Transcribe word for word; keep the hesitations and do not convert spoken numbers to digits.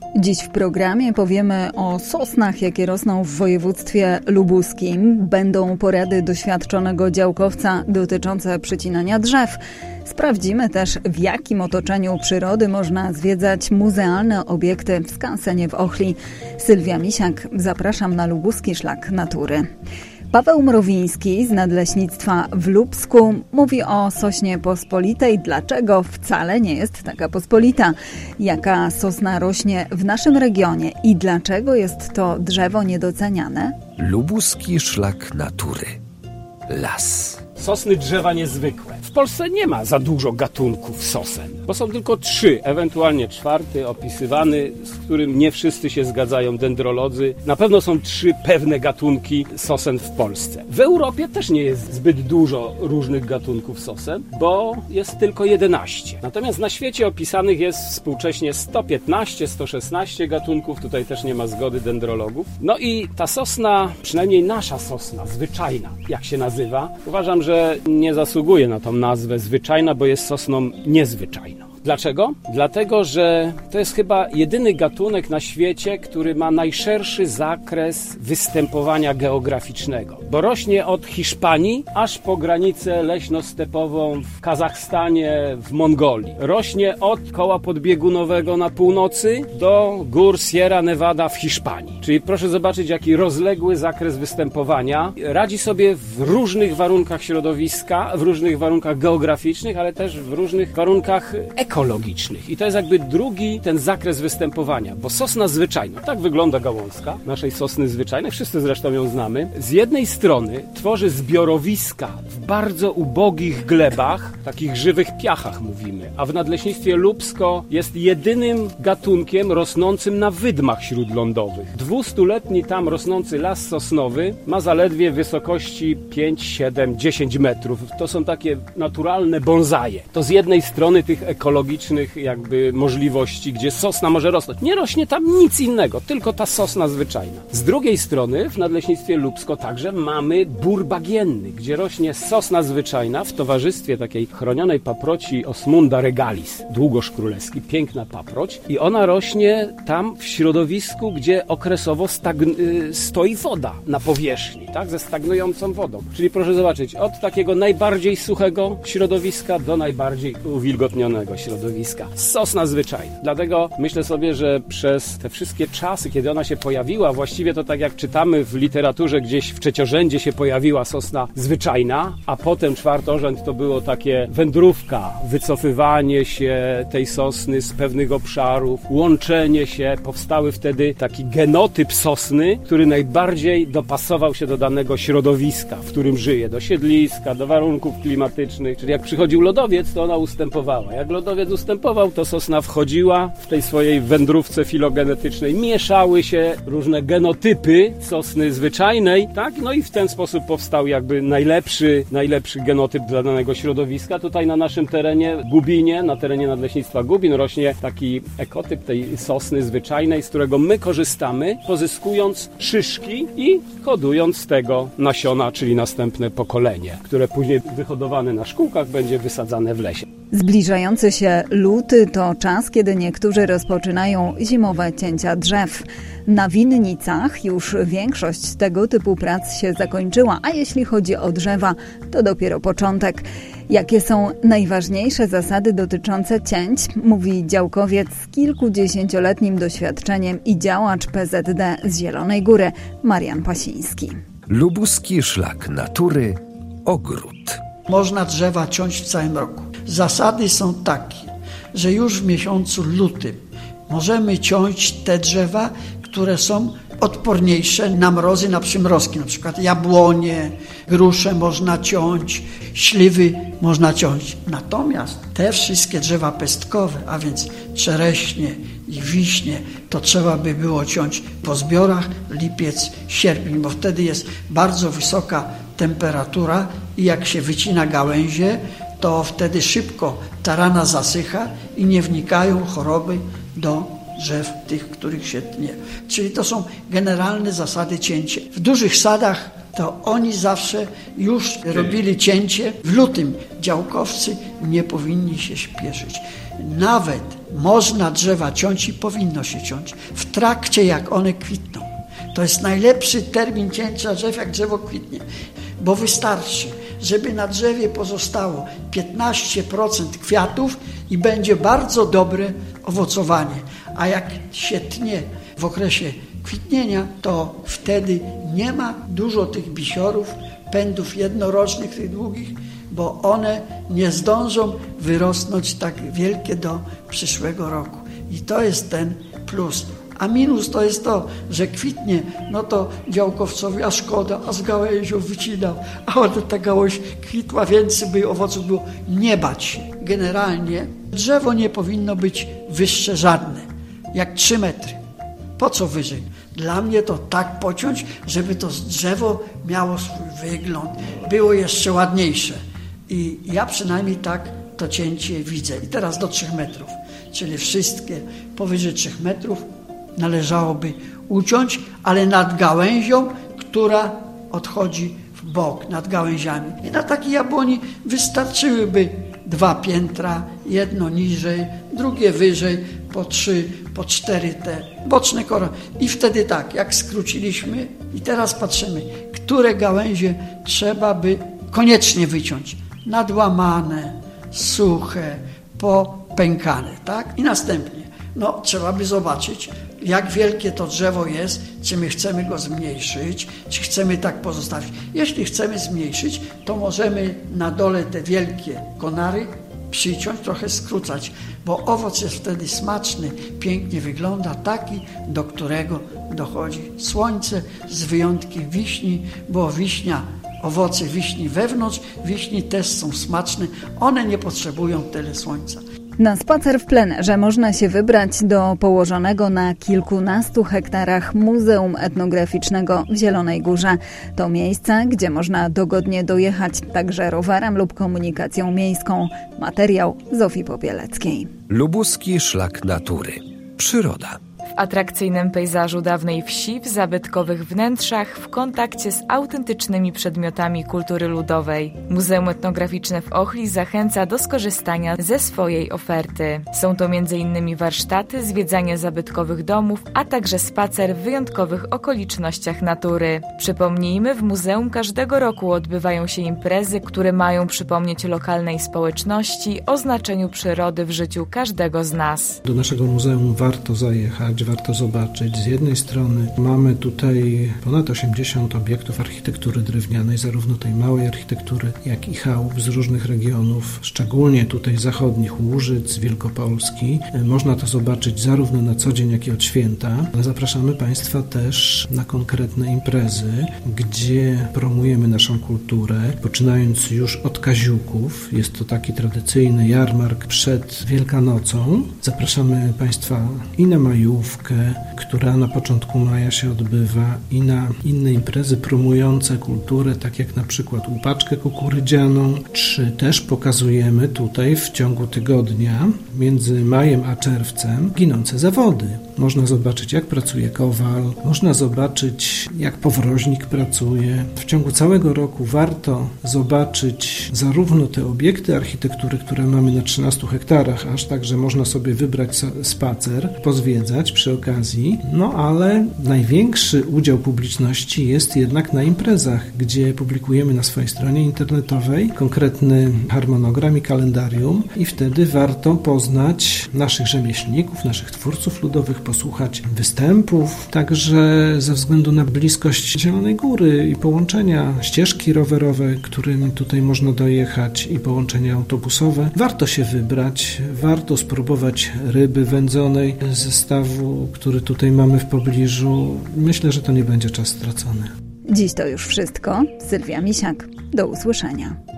Dziś w programie powiemy o sosnach, jakie rosną w województwie lubuskim. Będą porady doświadczonego działkowca dotyczące przycinania drzew. Sprawdzimy też, w jakim otoczeniu przyrody można zwiedzać muzealne obiekty w skansenie w Ochli. Sylwia Misiak, zapraszam na Lubuski Szlak Natury. Paweł Mrowiński z Nadleśnictwa w Lubsku mówi o sośnie pospolitej. Dlaczego wcale nie jest taka pospolita? Jaka sosna rośnie w naszym regionie i dlaczego jest to drzewo niedoceniane? Lubuski Szlak Natury. Las. Sosny drzewa niezwykłe. W Polsce nie ma za dużo gatunków sosen, bo są tylko trzy, ewentualnie czwarty opisywany, z którym nie wszyscy się zgadzają dendrolodzy. Na pewno są trzy pewne gatunki sosen w Polsce. W Europie też nie jest zbyt dużo różnych gatunków sosen, bo jest tylko jedenaście. Natomiast na świecie opisanych jest współcześnie sto piętnaście, sto szesnaście gatunków. Tutaj też nie ma zgody dendrologów. No i ta sosna, przynajmniej nasza sosna, zwyczajna, jak się nazywa, uważam, że że nie zasługuje na tą nazwę zwyczajna, bo jest sosną niezwyczajną. Dlaczego? Dlatego, że to jest chyba jedyny gatunek na świecie, który ma najszerszy zakres występowania geograficznego. Bo rośnie od Hiszpanii aż po granicę leśno-stepową w Kazachstanie, w Mongolii. Rośnie od koła podbiegunowego na północy do gór Sierra Nevada w Hiszpanii. Czyli proszę zobaczyć, jaki rozległy zakres występowania. Radzi sobie w różnych warunkach środowiska, w różnych warunkach geograficznych, ale też w różnych warunkach ekologicznych. ekologicznych. I to jest jakby drugi ten zakres występowania, bo sosna zwyczajna, tak wygląda gałązka naszej sosny zwyczajnej, wszyscy zresztą ją znamy, z jednej strony tworzy zbiorowiska w bardzo ubogich glebach, takich żywych piachach mówimy, a w Nadleśnictwie Lubsko jest jedynym gatunkiem rosnącym na wydmach śródlądowych. Dwustuletni tam rosnący las sosnowy ma zaledwie wysokości pięć, siedem, dziesięć metrów. To są takie naturalne bonsaje. To z jednej strony tych ekologicznych jakby możliwości, gdzie sosna może rosnąć. Nie rośnie tam nic innego, tylko ta sosna zwyczajna. Z drugiej strony w Nadleśnictwie Lubsko także mamy bór bagienny, gdzie rośnie sosna zwyczajna w towarzystwie takiej chronionej paproci Osmunda regalis, długoż królewski, piękna paproć i ona rośnie tam w środowisku, gdzie okresowo stagn- stoi woda na powierzchni, tak, ze stagnującą wodą. Czyli proszę zobaczyć, od takiego najbardziej suchego środowiska do najbardziej uwilgotnionego środowiska. Sosna zwyczajna. Dlatego myślę sobie, że przez te wszystkie czasy, kiedy ona się pojawiła, właściwie to tak jak czytamy w literaturze, gdzieś w trzeciorzędzie się pojawiła sosna zwyczajna, a potem czwartorzęd to było takie wędrówka, wycofywanie się tej sosny z pewnych obszarów, łączenie się. Powstały wtedy taki genotyp sosny, który najbardziej dopasował się do danego środowiska, w którym żyje, do siedliska, do warunków klimatycznych. Czyli jak przychodził lodowiec, to ona ustępowała. Jak lodowiec ustępował, to sosna wchodziła w tej swojej wędrówce filogenetycznej. Mieszały się różne genotypy sosny zwyczajnej, tak? No i w ten sposób powstał jakby najlepszy, najlepszy genotyp dla danego środowiska. Tutaj na naszym terenie Gubinie, na terenie Nadleśnictwa Gubin rośnie taki ekotyp tej sosny zwyczajnej, z którego my korzystamy, pozyskując szyszki i hodując z tego nasiona, czyli następne pokolenie, które później wyhodowane na szkółkach będzie wysadzane w lesie. Zbliżający się luty to czas, kiedy niektórzy rozpoczynają zimowe cięcia drzew. Na winnicach już większość tego typu prac się zakończyła, a jeśli chodzi o drzewa, to dopiero początek. Jakie są najważniejsze zasady dotyczące cięć, mówi działkowiec z kilkudziesięcioletnim doświadczeniem i działacz P Z D z Zielonej Góry, Marian Pasiński. Lubuski Szlak Natury. Ogród. Można drzewa ciąć w całym roku. Zasady są takie, że już w miesiącu lutym możemy ciąć te drzewa, które są odporniejsze na mrozy, na przymrozki, na przykład jabłonie, grusze można ciąć, śliwy można ciąć. Natomiast te wszystkie drzewa pestkowe, a więc czereśnie i wiśnie, to trzeba by było ciąć po zbiorach lipiec, sierpień, bo wtedy jest bardzo wysoka temperatura i jak się wycina gałęzie, to wtedy szybko ta rana zasycha i nie wnikają choroby do drzew tych, których się tnie. Czyli to są generalne zasady cięcia. W dużych sadach to oni zawsze już robili cięcie w lutym. Działkowcy nie powinni się śpieszyć. Nawet można drzewa ciąć i powinno się ciąć w trakcie, jak one kwitną. To jest najlepszy termin cięcia drzew, jak drzewo kwitnie, bo wystarczy, żeby na drzewie pozostało piętnaście procent kwiatów i będzie bardzo dobre owocowanie. A jak się tnie w okresie kwitnienia, to wtedy nie ma dużo tych bisiorów, pędów jednorocznych, tych długich, bo one nie zdążą wyrosnąć tak wielkie do przyszłego roku. I to jest ten plus. A minus to jest to, że kwitnie, no to działkowcowi, a szkoda, a z gałęzią wycinał, a ona ta gałąź kwitła, więcej by owoców było. Nie bać się. Generalnie drzewo nie powinno być wyższe żadne, jak trzy metry. Po co wyżej? Dla mnie to tak pociąć, żeby to drzewo miało swój wygląd, było jeszcze ładniejsze. I ja przynajmniej tak to cięcie widzę. I teraz do trzech metrów, czyli wszystkie powyżej trzech metrów należałoby uciąć, ale nad gałęzią, która odchodzi w bok, nad gałęziami. I na takiej jabłoni wystarczyłyby dwa piętra, jedno niżej, drugie wyżej, po trzy, po cztery te boczne korony. I wtedy tak, jak skróciliśmy i teraz patrzymy, które gałęzie trzeba by koniecznie wyciąć. Nadłamane, suche, popękane, tak? I następnie, no trzeba by zobaczyć, jak wielkie to drzewo jest, czy my chcemy go zmniejszyć, czy chcemy tak pozostawić. Jeśli chcemy zmniejszyć, to możemy na dole te wielkie konary przyciąć, trochę skrócać, bo owoc jest wtedy smaczny, pięknie wygląda, taki, do którego dochodzi słońce, z wyjątkiem wiśni, bo wiśnia, owoce wiśni wewnątrz, wiśni też są smaczne, one nie potrzebują tyle słońca. Na spacer w plenerze można się wybrać do położonego na kilkunastu hektarach Muzeum Etnograficznego w Zielonej Górze. To miejsce, gdzie można dogodnie dojechać także rowerem lub komunikacją miejską. Materiał Zofii Popieleckiej. Lubuski szlak natury. Przyroda. W atrakcyjnym pejzażu dawnej wsi, w zabytkowych wnętrzach, w kontakcie z autentycznymi przedmiotami kultury ludowej. Muzeum Etnograficzne w Ochli zachęca do skorzystania ze swojej oferty. Są to między innymi warsztaty, zwiedzanie zabytkowych domów, a także spacer w wyjątkowych okolicznościach natury. Przypomnijmy, w muzeum każdego roku odbywają się imprezy, które mają przypomnieć lokalnej społeczności o znaczeniu przyrody w życiu każdego z nas. Do naszego muzeum warto zajechać, warto zobaczyć. Z jednej strony mamy tutaj ponad osiemdziesiąt obiektów architektury drewnianej, zarówno tej małej architektury, jak i chałup z różnych regionów, szczególnie tutaj zachodnich, Łużyc, Wielkopolski. Można to zobaczyć zarówno na co dzień, jak i od święta. Zapraszamy Państwa też na konkretne imprezy, gdzie promujemy naszą kulturę, poczynając już od Kaziuków. Jest to taki tradycyjny jarmark przed Wielkanocą. Zapraszamy Państwa i na majówkę, która na początku maja się odbywa, i na inne imprezy promujące kulturę, tak jak na przykład łupaczkę kukurydzianą, czy też pokazujemy tutaj w ciągu tygodnia między majem a czerwcem ginące zawody. Można zobaczyć, jak pracuje kowal, można zobaczyć, jak powroźnik pracuje. W ciągu całego roku warto zobaczyć zarówno te obiekty architektury, które mamy na trzynastu hektarach, aż także można sobie wybrać spacer, pozwiedzać przy okazji, no ale największy udział publiczności jest jednak na imprezach, gdzie publikujemy na swojej stronie internetowej konkretny harmonogram i kalendarium i wtedy warto poznać naszych rzemieślników, naszych twórców ludowych, posłuchać występów, także ze względu na bliskość Zielonej Góry i połączenia, ścieżki rowerowe, którymi tutaj można dojechać, i połączenia autobusowe. Warto się wybrać, warto spróbować ryby wędzonej ze stawu, który tutaj mamy w pobliżu. Myślę, że to nie będzie czas stracony. Dziś to już wszystko. Sylwia Misiak. Do usłyszenia.